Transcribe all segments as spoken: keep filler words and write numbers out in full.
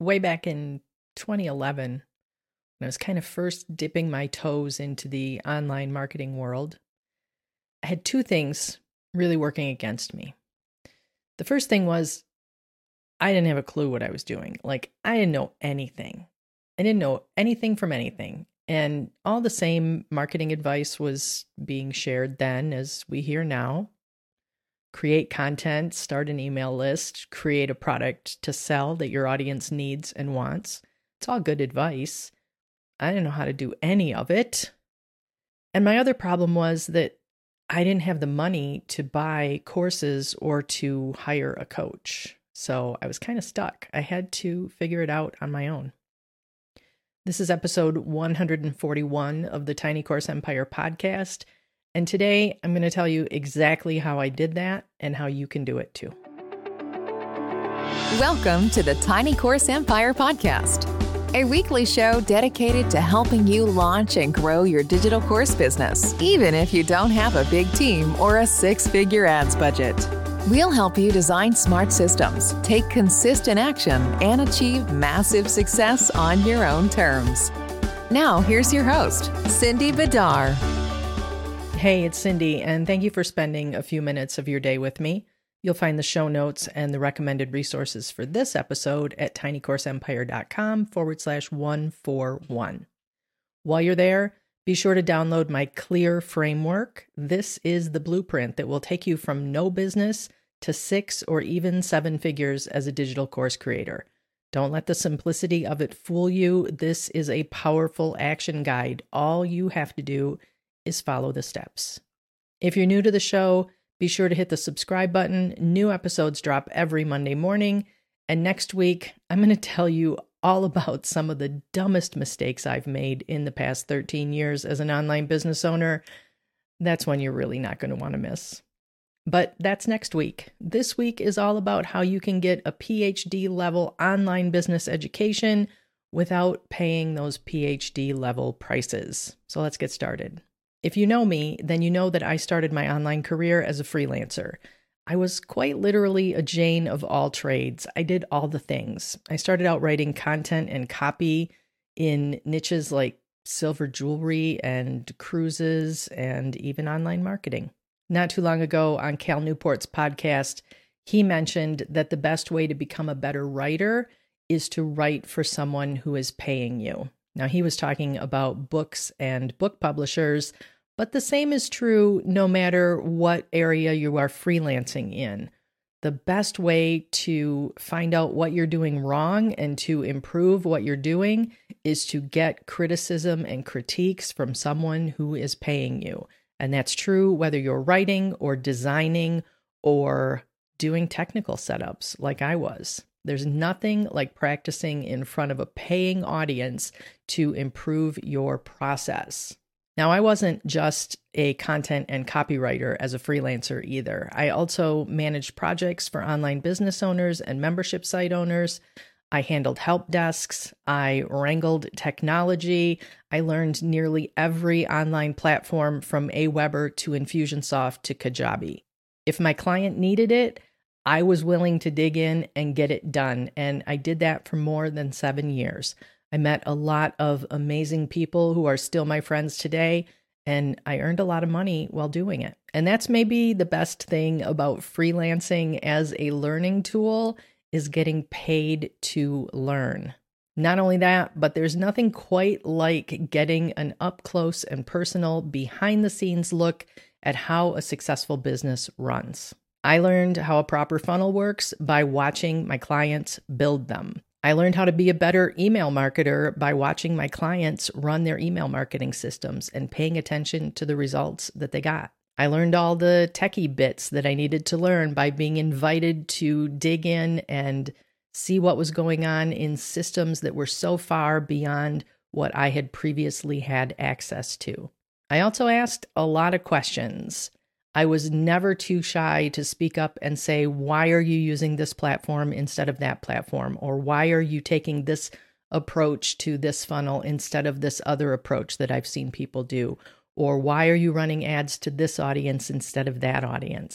way back in twenty eleven, when I was kind of first dipping my toes into the online marketing world, I had two things really working against me. The first thing was I didn't have a clue what I was doing. Like, I didn't know anything. I didn't know anything from anything. And all the same marketing advice was being shared then as we hear now. Create content, start an email list, create a product to sell that your audience needs and wants. It's all good advice. I didn't know how to do any of it. And my other problem was that I didn't have the money to buy courses or to hire a coach. So I was kind of stuck. I had to figure it out on my own. This is episode one hundred forty-one of the Tiny Course Empire podcast. And today I'm going to tell you exactly how I did that and how you can do it too. Welcome to the Tiny Course Empire podcast, a weekly show dedicated to helping you launch and grow your digital course business, even if you don't have a big team or a six-figure ads budget. We'll help you design smart systems, take consistent action, and achieve massive success on your own terms. Now, here's your host, Cindy Bidar. Hey, it's Cindy, and thank you for spending a few minutes of your day with me. You'll find the show notes and the recommended resources for this episode at tinycourseempire.com forward slash 141. While you're there, be sure to download my Clear framework. This is the blueprint that will take you from no business to six or even seven figures as a digital course creator. Don't let the simplicity of it fool you. This is a powerful action guide. All you have to do is follow the steps. If you're new to the show, be sure to hit the subscribe button. New episodes drop every Monday morning. And next week, I'm going to tell you all about some of the dumbest mistakes I've made in the past thirteen years as an online business owner. That's one you're really not going to want to miss. But that's next week. This week is all about how you can get a P H D level online business education without paying those P H D level prices. So let's get started. If you know me, then you know that I started my online career as a freelancer. I was quite literally a Jane of all trades. I did all the things. I started out writing content and copy in niches like silver jewelry and cruises and even online marketing. Not too long ago on Cal Newport's podcast, he mentioned that the best way to become a better writer is to write for someone who is paying you. Now, he was talking about books and book publishers, but the same is true no matter what area you are freelancing in. The best way to find out what you're doing wrong and to improve what you're doing is to get criticism and critiques from someone who is paying you. And that's true whether you're writing or designing or doing technical setups like I was. There's nothing like practicing in front of a paying audience to improve your process. Now, I wasn't just a content and copywriter as a freelancer either. I also managed projects for online business owners and membership site owners. I handled help desks. I wrangled technology. I learned nearly every online platform from Aweber to Infusionsoft to Kajabi. If my client needed it, I was willing to dig in and get it done. And I did that for more than seven years. I met a lot of amazing people who are still my friends today, and I earned a lot of money while doing it. And that's maybe the best thing about freelancing as a learning tool is getting paid to learn. Not only that, but there's nothing quite like getting an up-close and personal behind-the-scenes look at how a successful business runs. I learned how a proper funnel works by watching my clients build them. I learned how to be a better email marketer by watching my clients run their email marketing systems and paying attention to the results that they got. I learned all the techie bits that I needed to learn by being invited to dig in and see what was going on in systems that were so far beyond what I had previously had access to. I also asked a lot of questions. I was never too shy to speak up and say, why are you using this platform instead of that platform? Or why are you taking this approach to this funnel instead of this other approach that I've seen people do? Or why are you running ads to this audience instead of that audience?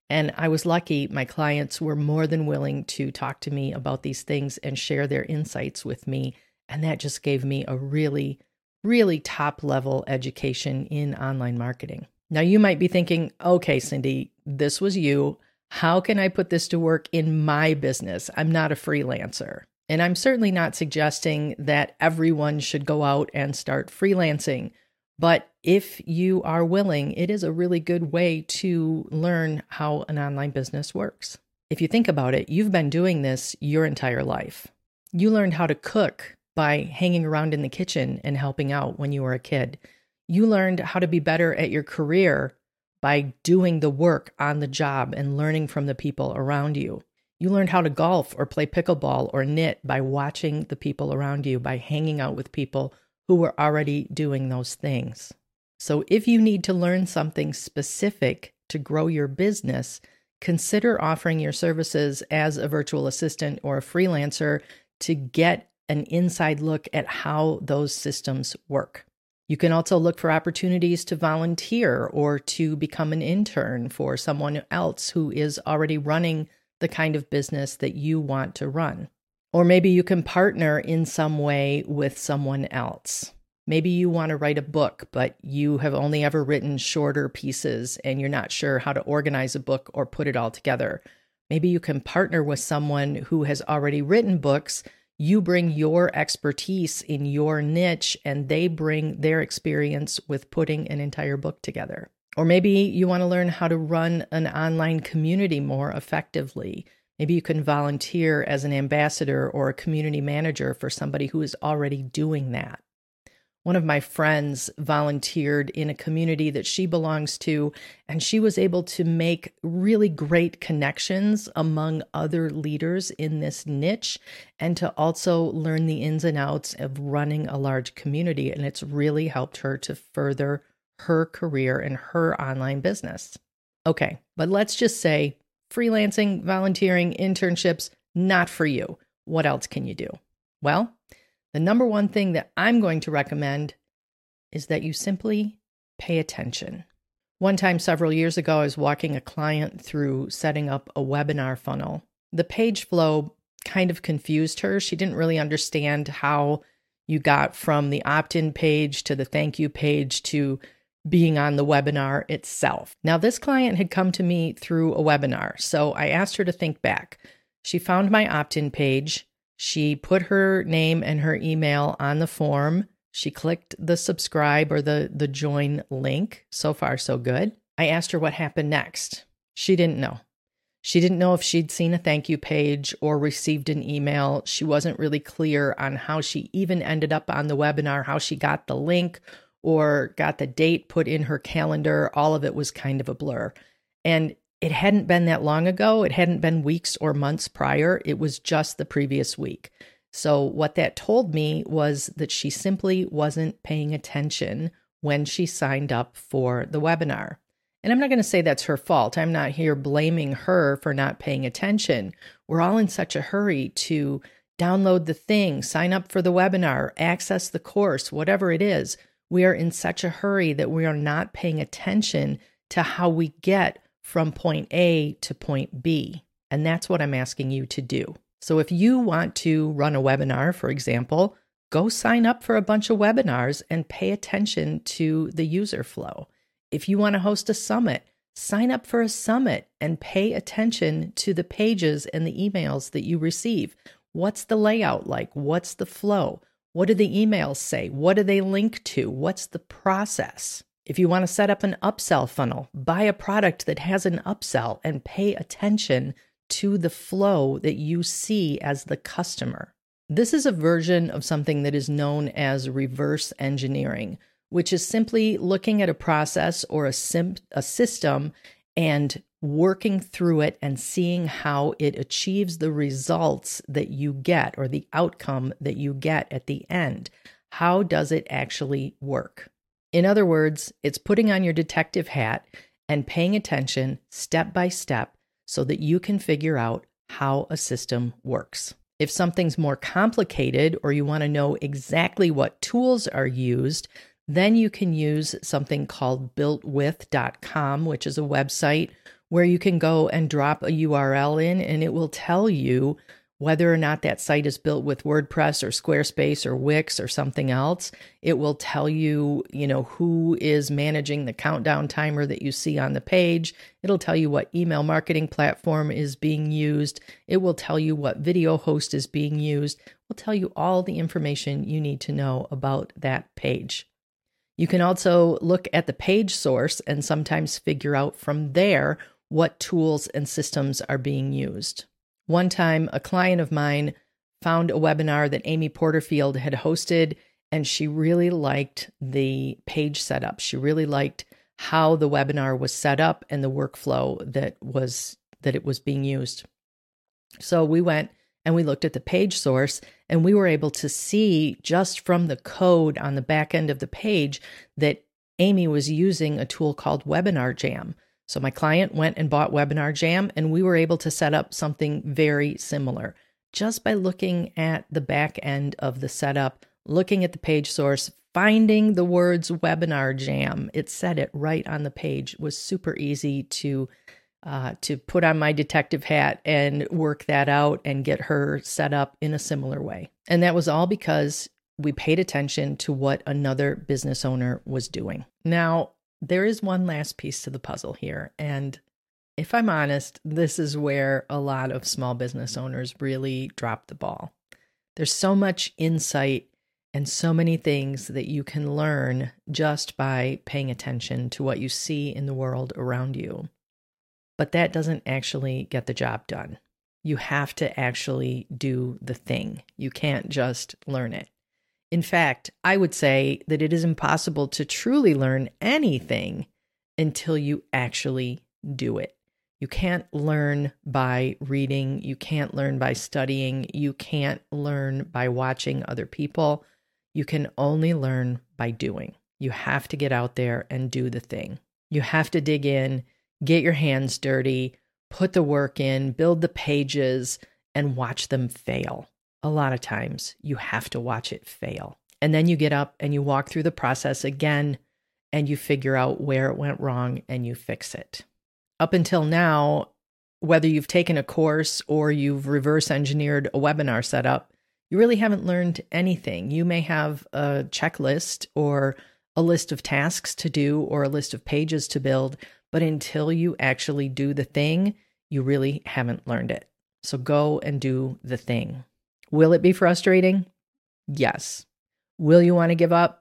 And I was lucky. My clients were more than willing to talk to me about these things and share their insights with me. And that just gave me a really, really top level education in online marketing. Now you might be thinking, okay, Cindy, this was you. How can I put this to work in my business? I'm not a freelancer. And I'm certainly not suggesting that everyone should go out and start freelancing. But if you are willing, it is a really good way to learn how an online business works. If you think about it, you've been doing this your entire life. You learned how to cook by hanging around in the kitchen and helping out when you were a kid. You learned how to be better at your career by doing the work on the job and learning from the people around you. You learned how to golf or play pickleball or knit by watching the people around you, by hanging out with people who were already doing those things. So if you need to learn something specific to grow your business, consider offering your services as a virtual assistant or a freelancer to get an inside look at how those systems work. You can also look for opportunities to volunteer or to become an intern for someone else who is already running the kind of business that you want to run. Or maybe you can partner in some way with someone else. Maybe you want to write a book, but you have only ever written shorter pieces and you're not sure how to organize a book or put it all together. Maybe you can partner with someone who has already written books. You bring your expertise in your niche and they bring their experience with putting an entire book together. Or maybe you want to learn how to run an online community more effectively. Maybe you can volunteer as an ambassador or a community manager for somebody who is already doing that. One of my friends volunteered in a community that she belongs to, and she was able to make really great connections among other leaders in this niche and to also learn the ins and outs of running a large community. And it's really helped her to further her career and her online business. Okay, but let's just say freelancing, volunteering, internships, not for you. What else can you do? Well, the number one thing that I'm going to recommend is that you simply pay attention. One time several years ago, I was walking a client through setting up a webinar funnel. The page flow kind of confused her. She didn't really understand how you got from the opt-in page to the thank you page to being on the webinar itself. Now, this client had come to me through a webinar, so I asked her to think back. She found my opt-in page. She put her name and her email on the form. She clicked the subscribe or the, the join link. So far, so good. I asked her what happened next. She didn't know. She didn't know if she'd seen a thank you page or received an email. She wasn't really clear on how she even ended up on the webinar, how she got the link or got the date put in her calendar. All of it was kind of a blur. And it hadn't been that long ago. It hadn't been weeks or months prior. It was just the previous week. So what that told me was that she simply wasn't paying attention when she signed up for the webinar. And I'm not going to say that's her fault. I'm not here blaming her for not paying attention. We're all in such a hurry to download the thing, sign up for the webinar, access the course, whatever it is. We are in such a hurry that we are not paying attention to how we get from point A to point B. And that's what I'm asking you to do. So if you want to run a webinar, for example, go sign up for a bunch of webinars and pay attention to the user flow. If you want to host a summit, sign up for a summit and pay attention to the pages and the emails that you receive. What's the layout like? What's the flow? What do the emails say? What do they link to? What's the process? If you want to set up an upsell funnel, buy a product that has an upsell and pay attention to the flow that you see as the customer. This is a version of something that is known as reverse engineering, which is simply looking at a process or a, sim- a system and working through it and seeing how it achieves the results that you get or the outcome that you get at the end. How does it actually work? In other words, it's putting on your detective hat and paying attention step by step so that you can figure out how a system works. If something's more complicated or you want to know exactly what tools are used, then you can use something called built with dot com, which is a website where you can go and drop a U R L in, and it will tell you whether or not that site is built with WordPress or Squarespace or Wix or something else. It will tell you, you know, who is managing the countdown timer that you see on the page. It'll tell you what email marketing platform is being used. It will tell you what video host is being used. It will tell you all the information you need to know about that page. You can also look at the page source and sometimes figure out from there what tools and systems are being used. One time, a client of mine found a webinar that Amy Porterfield had hosted, and she really liked the page setup. She really liked how the webinar was set up and the workflow that was that it was being used. So we went and we looked at the page source, and we were able to see just from the code on the back end of the page that Amy was using a tool called Webinar Jam. So my client went and bought Webinar Jam, and we were able to set up something very similar just by looking at the back end of the setup, looking at the page source, finding the words Webinar Jam. It said it right on the page. It was super easy to uh, to put on my detective hat and work that out and get her set up in a similar way. And that was all because we paid attention to what another business owner was doing. Now, there is one last piece to the puzzle here. And if I'm honest, this is where a lot of small business owners really drop the ball. There's so much insight and so many things that you can learn just by paying attention to what you see in the world around you. But that doesn't actually get the job done. You have to actually do the thing. You can't just learn it. In fact, I would say that it is impossible to truly learn anything until you actually do it. You can't learn by reading. You can't learn by studying. You can't learn by watching other people. You can only learn by doing. You have to get out there and do the thing. You have to dig in, get your hands dirty, put the work in, build the pages, and watch them fail. A lot of times you have to watch it fail. And then you get up and you walk through the process again and you figure out where it went wrong and you fix it. Up until now, whether you've taken a course or you've reverse engineered a webinar setup, you really haven't learned anything. You may have a checklist or a list of tasks to do or a list of pages to build, but until you actually do the thing, you really haven't learned it. So go and do the thing. Will it be frustrating? Yes. Will you want to give up?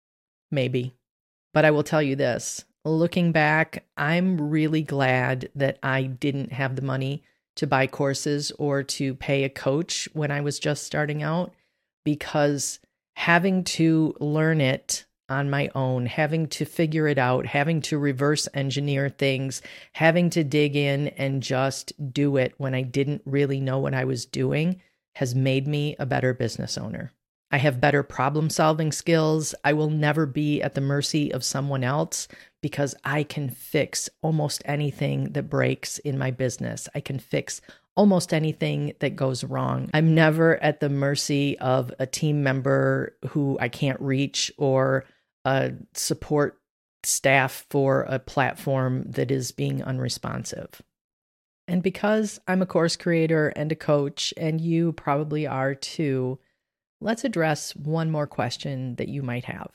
Maybe. But I will tell you this, looking back, I'm really glad that I didn't have the money to buy courses or to pay a coach when I was just starting out, because having to learn it on my own, having to figure it out, having to reverse engineer things, having to dig in and just do it when I didn't really know what I was doing has made me a better business owner. I have better problem-solving skills. I will never be at the mercy of someone else because I can fix almost anything that breaks in my business. I can fix almost anything that goes wrong. I'm never at the mercy of a team member who I can't reach or a support staff for a platform that is being unresponsive. And because I'm a course creator and a coach, and you probably are too, let's address one more question that you might have.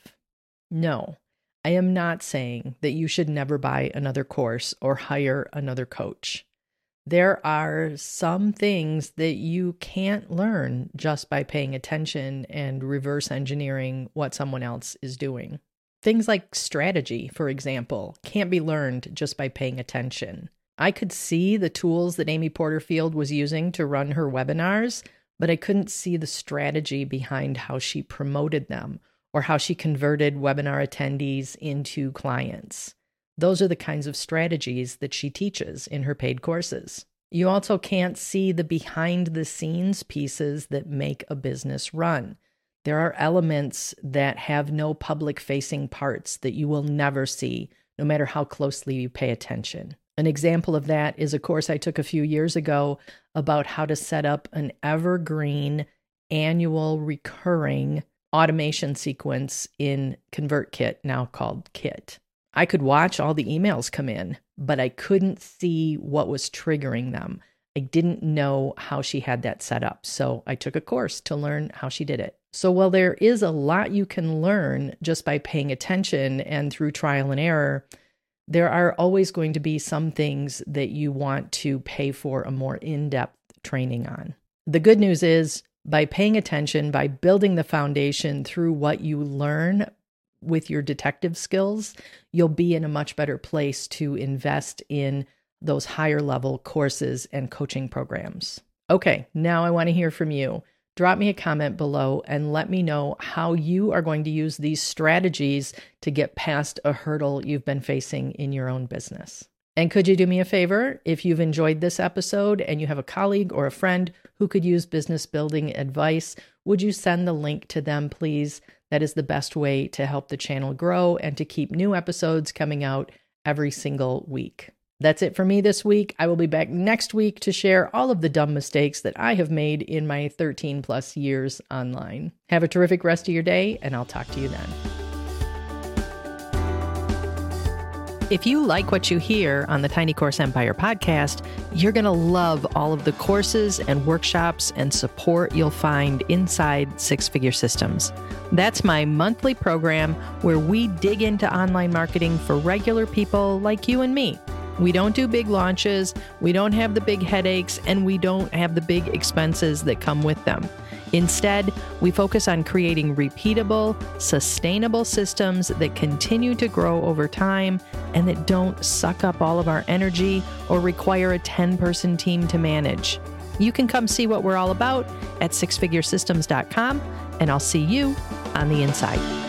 No, I am not saying that you should never buy another course or hire another coach. There are some things that you can't learn just by paying attention and reverse engineering what someone else is doing. Things like strategy, for example, can't be learned just by paying attention. I could see the tools that Amy Porterfield was using to run her webinars, but I couldn't see the strategy behind how she promoted them or how she converted webinar attendees into clients. Those are the kinds of strategies that she teaches in her paid courses. You also can't see the behind-the-scenes pieces that make a business run. There are elements that have no public-facing parts that you will never see, no matter how closely you pay attention. An example of that is a course I took a few years ago about how to set up an evergreen, annual, recurring automation sequence in ConvertKit, now called Kit. I could watch all the emails come in, but I couldn't see what was triggering them. I didn't know how she had that set up. So I took a course to learn how she did it. So while there is a lot you can learn just by paying attention and through trial and error, there are always going to be some things that you want to pay for a more in-depth training on. The good news is, by paying attention, by building the foundation through what you learn with your detective skills, you'll be in a much better place to invest in those higher level courses and coaching programs. Okay, now I want to hear from you. Drop me a comment below and let me know how you are going to use these strategies to get past a hurdle you've been facing in your own business. And could you do me a favor? If you've enjoyed this episode and you have a colleague or a friend who could use business building advice, would you send the link to them, please? That is the best way to help the channel grow and to keep new episodes coming out every single week. That's it for me this week. I will be back next week to share all of the dumb mistakes that I have made in my thirteen plus years online. Have a terrific rest of your day, and I'll talk to you then. If you like what you hear on the Tiny Course Empire podcast, you're going to love all of the courses and workshops and support you'll find inside Six Figure Systems. That's my monthly program where we dig into online marketing for regular people like you and me. We don't do big launches, we don't have the big headaches, and we don't have the big expenses that come with them. Instead, we focus on creating repeatable, sustainable systems that continue to grow over time and that don't suck up all of our energy or require a ten-person team to manage. You can come see what we're all about at six figure systems dot com, and I'll see you on the inside.